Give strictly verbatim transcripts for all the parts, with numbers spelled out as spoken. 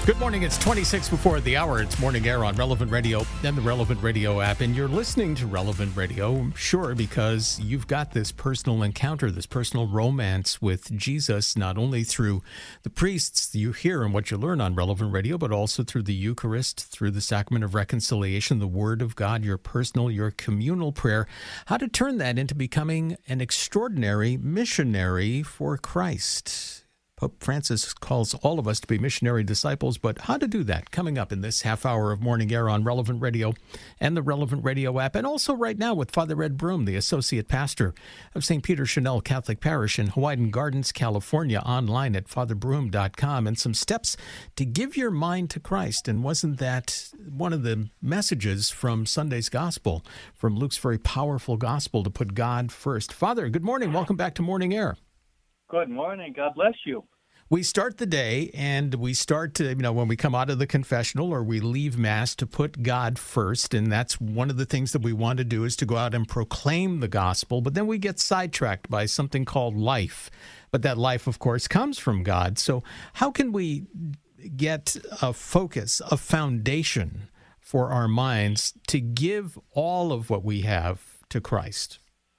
Good morning. It's twenty-six before the hour. It's Morning Air on Relevant Radio and the Relevant Radio app. And you're listening to Relevant Radio, sure, because you've got this personal encounter, this personal romance with Jesus, not only through the priests you hear and what you learn on Relevant Radio, but also through the Eucharist, through the sacrament of reconciliation, the Word of God, your personal, your communal prayer, how to turn that into becoming an extraordinary missionary for Christ. Pope Francis calls all of us to be missionary disciples, but how to do that coming up in this half hour of Morning Air on Relevant Radio and the Relevant Radio app, and also right now with Father Ed Broom, the Associate Pastor of Saint Peter Chanel Catholic Parish in Hawaii Gardens, California, online at father broom dot com, and some steps to give your mind to Christ. And wasn't that one of the messages from Sunday's Gospel, from Luke's very powerful Gospel, to put God first? Father, good morning. Welcome back to Morning Air. Good morning. God bless you. We start the day and we start to, you know, when we come out of the confessional or we leave Mass, to put God first. And that's one of the things that we want to do, is to go out and proclaim the gospel. But then we get sidetracked by something called life. But that life, of course, comes from God. So how can we get a focus, a foundation for our minds to give all of what we have to Christ?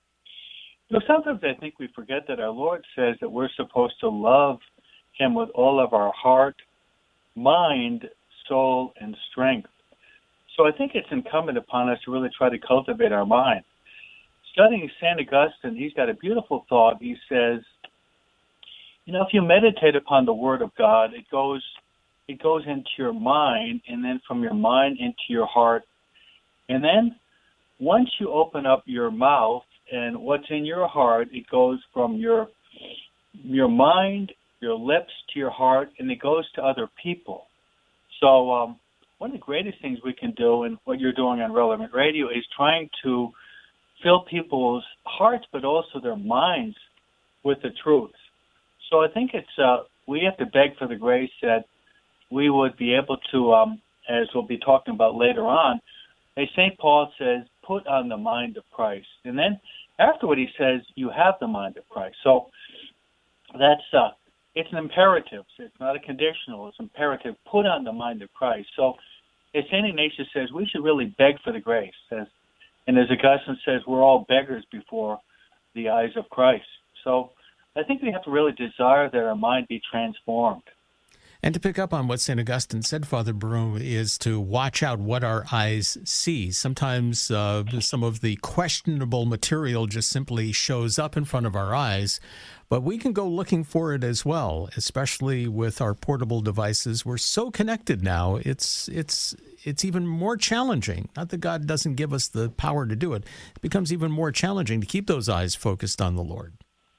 You know, sometimes I think we forget that our Lord says that we're supposed to love Him with all of our heart, mind, soul, and strength. So I think it's incumbent upon us to really try to cultivate our mind. Studying Saint Augustine, he's got a beautiful thought. He says, you know, if you meditate upon the Word of God, it goes it goes into your mind, and then from your mind into your heart. And then once you open up your mouth and what's in your heart, it goes from your your mind, your lips to your heart, and it goes to other people. So um, one of the greatest things we can do, and what you're doing on Relevant Radio, is trying to fill people's hearts, but also their minds, with the truth. So I think it's uh, we have to beg for the grace that we would be able to, um, as we'll be talking about later on, as Saint Paul says, put on the mind of Christ. And then afterward he says, you have the mind of Christ. So that's uh, it's an imperative. It's not a conditional. It's imperative. Put on the mind of Christ. So as Saint Ignatius says, we should really beg for the grace. As, and as Augustine says, we're all beggars before the eyes of Christ. So I think we have to really desire that our mind be transformed. And to pick up on what Saint Augustine said, Father Broom, is to watch out what our eyes see. Sometimes uh, some of the questionable material just simply shows up in front of our eyes, but we can go looking for it as well, especially with our portable devices. We're so connected now, it's it's it's even more challenging. Not that God doesn't give us the power to do it. It becomes even more challenging to keep those eyes focused on the Lord.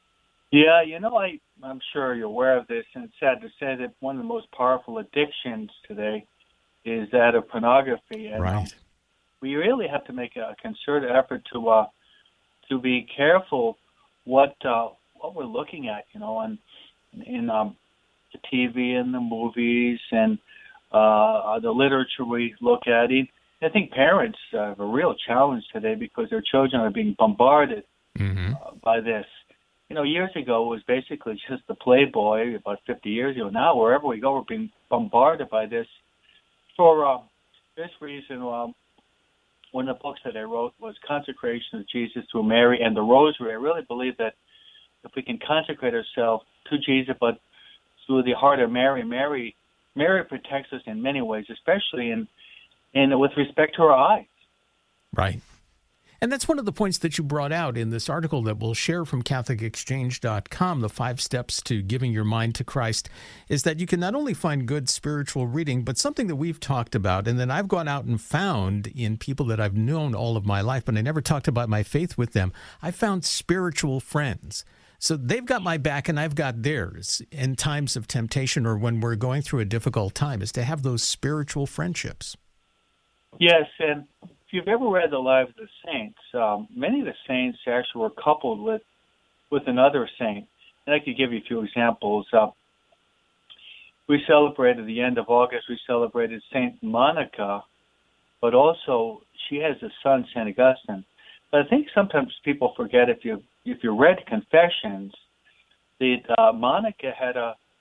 Yeah, you know, I, I'm sure you're aware of this, and it's sad to say that one of the most powerful addictions today is that of pornography. And, right. Um, we really have to make a concerted effort to uh, to be careful what uh, what we're looking at, you know, and in um, the T V and the movies and uh, the literature we look at. I think parents uh, have a real challenge today because their children are being bombarded mm-hmm. uh, by this. You know, years ago, it was basically just the Playboy, about fifty years ago. Now, wherever we go, we're being bombarded by this. For uh, this reason, um, one of the books that I wrote was Consecration of Jesus through Mary and the Rosary. I really believe that if we can consecrate ourselves to Jesus, but through the heart of Mary, Mary, Mary protects us in many ways, especially in, in with respect to our eyes. Right. And that's one of the points that you brought out in this article that we'll share from Catholic Exchange dot com, the five steps to giving your mind to Christ, is that you can not only find good spiritual reading, but something that we've talked about, and then I've gone out and found in people that I've known all of my life, but I never talked about my faith with them. I found spiritual friends. So they've got my back and I've got theirs in times of temptation or when we're going through a difficult time, is to have those spiritual friendships. Yes, and if you've ever read the lives of the saints, um, many of the saints actually were coupled with, with another saint. And I could give you a few examples. Uh, we celebrated the end of August, we celebrated Saint Monica, but also she has a son, Saint Augustine. But I think sometimes people forget, if you if you read Confessions, that uh, Monica had a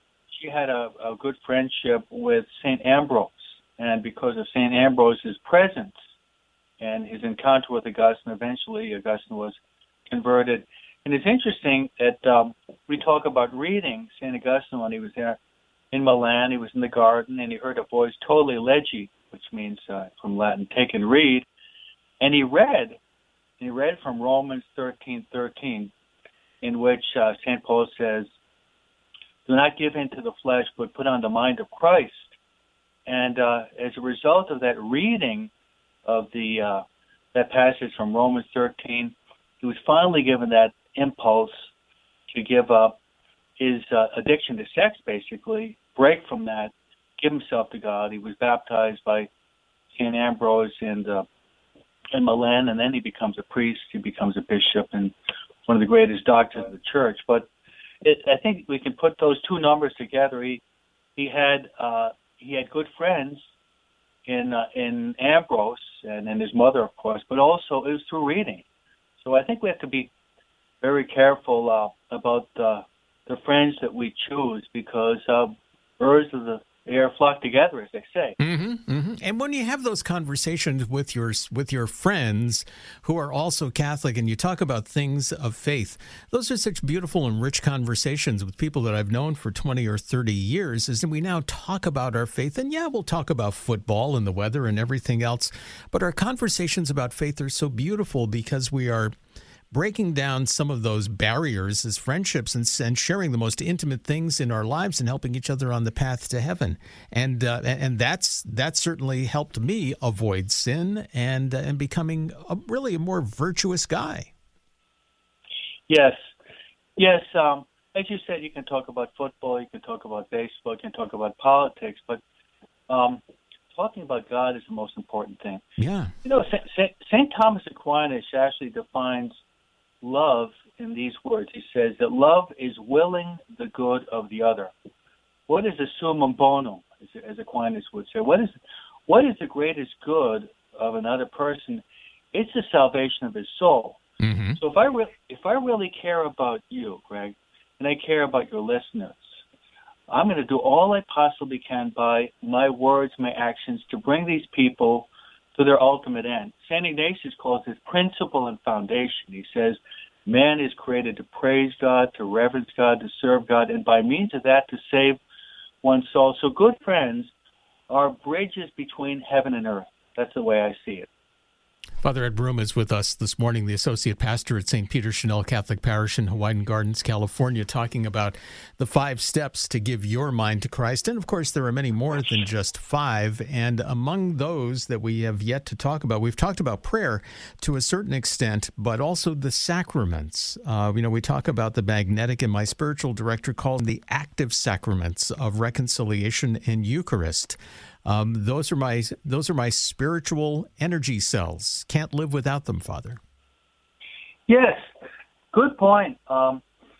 she had a, a good friendship with Saint Ambrose, and because of Saint Ambrose's presence and his encounter with Augustine, eventually Augustine was converted. And it's interesting that um, we talk about reading Saint Augustine when he was there in Milan. He was in the garden, and he heard a voice, totally legi, which means uh, from Latin, take and read. And he read, he read from Romans thirteen thirteen, in which uh, Saint Paul says, do not give in to the flesh, but put on the mind of Christ. And uh, as a result of that reading of the uh, that passage from Romans thirteen, he was finally given that impulse to give up his uh, addiction to sex, basically, break from that, give himself to God. He was baptized by Saint Ambrose in, uh, in Milan, and then he becomes a priest, he becomes a bishop, and one of the greatest doctors of the church. But it, I think we can put those two numbers together. He he had uh, he had good friends in uh, in Ambrose and in his mother, of course, but also it was through reading. So I think we have to be very careful uh, about uh, the friends that we choose, because uh, birds of the air flock together, as they say. Mm-hmm, mm-hmm. And when you have those conversations with your with your friends who are also Catholic, and you talk about things of faith, those are such beautiful and rich conversations with people that I've known for twenty or thirty years, is that we now talk about our faith. And yeah, we'll talk about football and the weather and everything else, but our conversations about faith are so beautiful because we are breaking down some of those barriers as friendships and, and sharing the most intimate things in our lives and helping each other on the path to heaven. And uh, and that's that certainly helped me avoid sin and uh, and becoming a, really a more virtuous guy. Yes, yes. Um, as you said, you can talk about football, you can talk about baseball, you can talk about politics, but um, talking about God is the most important thing. Yeah. You know, Saint Thomas Aquinas actually defines love in these words. He says that love is willing the good of the other. What is the summum bonum, as, as Aquinas would say? What is what is the greatest good of another person? It's the salvation of his soul. Mm-hmm. So if I re- if I really care about you, Greg, and I care about your listeners, I'm going to do all I possibly can by my words, my actions, to bring these people to their ultimate end. Saint Ignatius calls this principle and foundation. He says, man is created to praise God, to reverence God, to serve God, and by means of that to save one's soul. So good friends are bridges between heaven and earth. That's the way I see it. Father Ed Broom is with us this morning, the associate pastor at Saint Peter Chanel Catholic Parish in Hawaiian Gardens, California, talking about the five steps to give your mind to Christ. And of course, there are many more than just five. And among those that we have yet to talk about, we've talked about prayer to a certain extent, but also the sacraments. Uh, you know, we talk about the magnetic, and my spiritual director called them the active sacraments of reconciliation and Eucharist. Um, those are my those are my spiritual energy cells. Can't live without them, Father. Yes, good point. Um,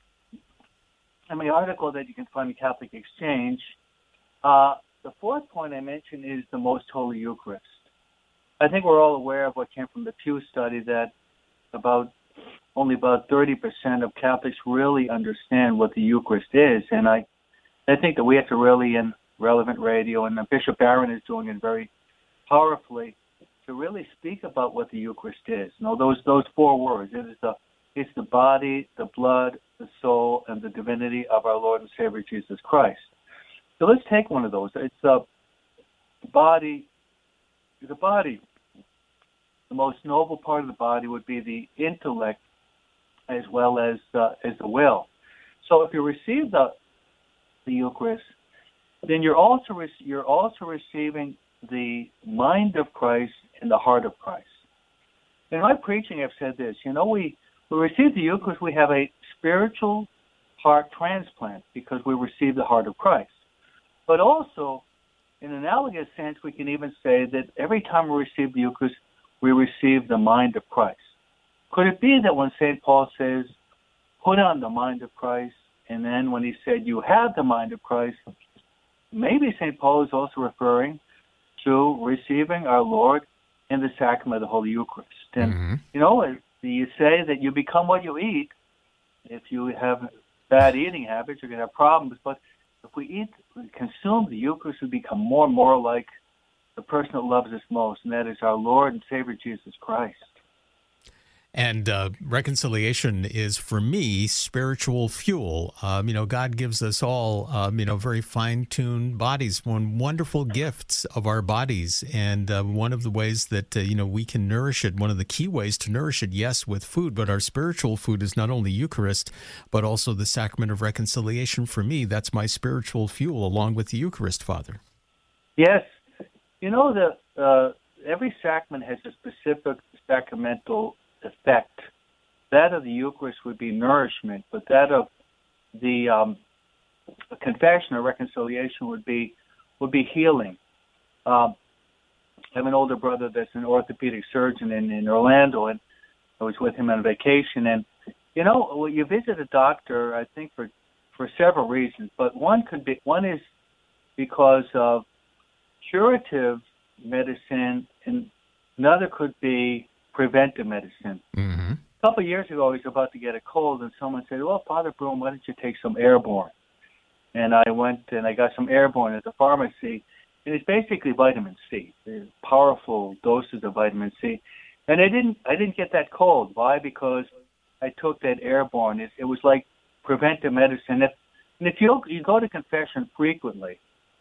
in my article that you can find in Catholic Exchange, uh, the fourth point I mentioned is the Most Holy Eucharist. I think we're all aware of what came from the Pew study, that about only about thirty percent of Catholics really understand what the Eucharist is, and I, I think that we have to really in Relevant Radio, and Bishop Barron is doing it very powerfully, to really speak about what the Eucharist is. You know, those those four words. It is the it's the body, the blood, the soul, and the divinity of our Lord and Savior Jesus Christ. So let's take one of those. It's the body. The body. The most noble part of the body would be the intellect, as well as uh, as the will. So if you receive the the Eucharist, then you're also re- you're also receiving the mind of Christ and the heart of Christ. In my preaching, I've said this. You know, we, we receive the Eucharist, we have a spiritual heart transplant because we receive the heart of Christ. But also, in an analogous sense, we can even say that every time we receive the Eucharist, we receive the mind of Christ. Could it be that when Saint Paul says, put on the mind of Christ, and then when he said, you have the mind of Christ, maybe Saint Paul is also referring to receiving our Lord in the sacrament of the Holy Eucharist. And, mm-hmm. you know, you say that you become what you eat. If you have bad eating habits, you're going to have problems. But if we eat, we consume the Eucharist, we become more and more like the person that loves us most, and that is our Lord and Savior Jesus Christ. And uh, reconciliation is, for me, spiritual fuel. Um, you know, God gives us all, um, you know, very fine-tuned bodies, one wonderful gifts of our bodies. And uh, one of the ways that, uh, you know, we can nourish it, one of the key ways to nourish it, yes, with food, but our spiritual food is not only Eucharist, but also the sacrament of reconciliation. For me, that's my spiritual fuel along with the Eucharist, Father. Yes. You know, the uh, every sacrament has a specific sacramental effect. That of the Eucharist would be nourishment, but that of the um, confession or reconciliation would be would be healing. Um, I have an older brother that's an orthopedic surgeon in, in Orlando, and I was with him on vacation. And you know, well, you visit a doctor, I think for for several reasons, but one could be one is because of curative medicine, and another could be preventive medicine. Mm-hmm. A couple of years ago, I was about to get a cold, and someone said, well, Father Broom, why don't you take some Airborne? And I went and I got some Airborne at the pharmacy, and it's basically vitamin C. There's powerful doses of vitamin C. And I didn't I didn't get that cold. Why? Because I took that Airborne. It, it was like preventive medicine. If, and if you, you go to confession frequently,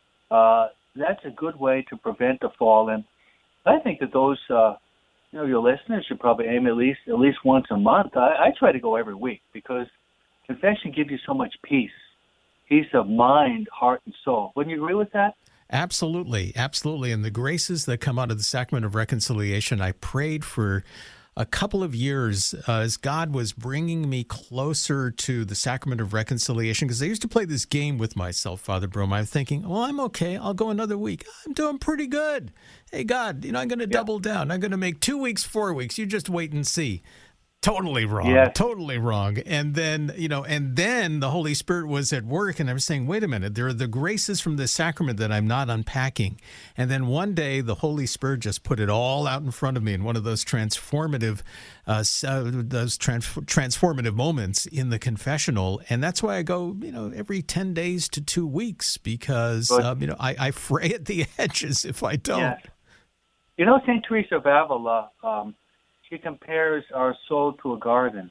uh, that's a good way to prevent a fall. And I think that those... Uh, You know, your listeners should probably aim at least at least once a month. I, I try to go every week because confession gives you so much peace, peace of mind, heart, and soul. Wouldn't you agree with that? Absolutely, absolutely. And the graces that come out of the sacrament of reconciliation, I prayed for a couple of years uh, as God was bringing me closer to the sacrament of reconciliation, because I used to play this game with myself, Father Broom. I'm thinking, well, I'm okay. I'll go another week. I'm doing pretty good. Hey, God, you know, I'm going to yeah. double down. I'm going to make two weeks, four weeks. You just wait and see. Totally wrong. Yes. Totally wrong. And then, you know, and then the Holy Spirit was at work, and I was saying, wait a minute, there are the graces from the sacrament that I'm not unpacking. And then one day the Holy Spirit just put it all out in front of me in one of those transformative, uh, those trans- transformative moments in the confessional. And that's why I go, you know, every ten days to two weeks because, um, you know, I, I fray at the edges if I don't. Yes. You know, Saint Teresa of Avila, um, she compares our soul to a garden.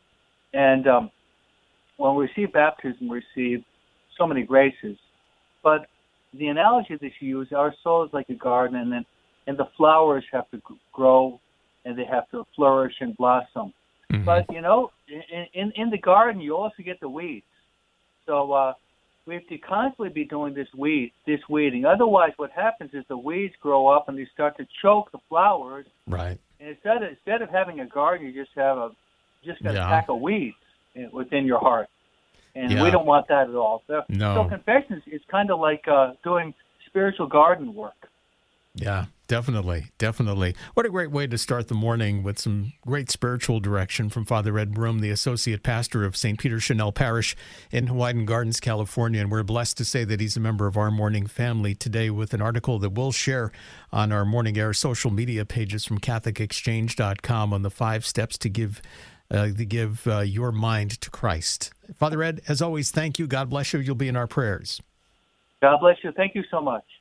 And um, when we receive baptism, we receive so many graces. But the analogy that she used, our soul is like a garden, and then and the flowers have to grow, and they have to flourish and blossom. Mm-hmm. But, you know, in, in, in the garden, you also get the weeds. So uh, we have to constantly be doing this weed, this weeding. Otherwise, what happens is the weeds grow up, and they start to choke the flowers. Right. And instead of, instead of having a garden, you just have a just got a yeah. pack of weeds within your heart, and yeah. we don't want that at all. So, no. so confession is, is kind of like uh, doing spiritual garden work. Yeah, definitely, definitely. What a great way to start the morning with some great spiritual direction from Father Ed Broom, the associate pastor of Saint Peter Chanel Parish in Hawaii Gardens, California. And we're blessed to say that he's a member of our morning family today with an article that we'll share on our Morning Air social media pages from Catholic Exchange dot com on the five steps to give uh, to give uh, your mind to Christ. Father Ed, as always, thank you. God bless you. You'll be in our prayers. God bless you. Thank you so much.